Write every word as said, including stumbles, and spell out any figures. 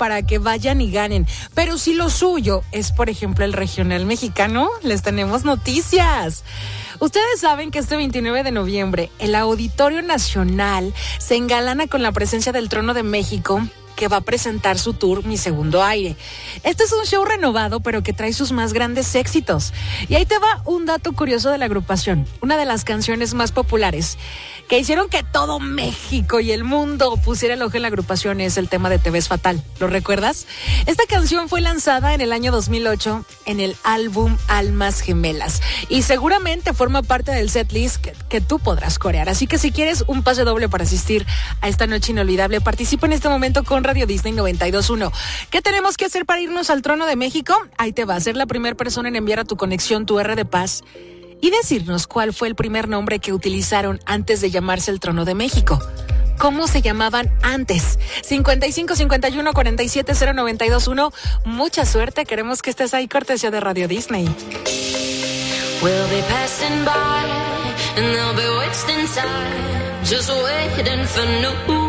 para que vayan y ganen. Pero si lo suyo es, por ejemplo, el regional mexicano, les tenemos noticias. Ustedes saben que este veintinueve de noviembre el Auditorio Nacional se engalana con la presencia del Trono de México, que va a presentar su tour Mi Segundo Aire. Este es un show renovado, pero que trae sus más grandes éxitos. Y ahí te va un dato curioso de la agrupación. Una de las canciones más populares que hicieron que todo México y el mundo pusiera el ojo en la agrupación es el tema de Te Ves Fatal. ¿Lo recuerdas? Esta canción fue lanzada en el año dos mil ocho en el álbum Almas Gemelas y seguramente forma parte del setlist que, que tú podrás corear. Así que si quieres un pase doble para asistir a esta noche inolvidable, participa en este momento con Radio Disney noventa y dos punto uno. ¿Qué tenemos que hacer para irnos al Trono de México? Ahí te va a ser la primera persona en enviar a tu conexión tu R de paz y decirnos cuál fue el primer nombre que utilizaron antes de llamarse el Trono de México. ¿Cómo se llamaban antes? cincuenta y cinco cincuenta y uno cuarenta y siete cero noventa y dos uno. Mucha suerte, queremos que estés ahí, cortesía de Radio Disney. We'll be passing by and they'll be wasting time just waiting for new.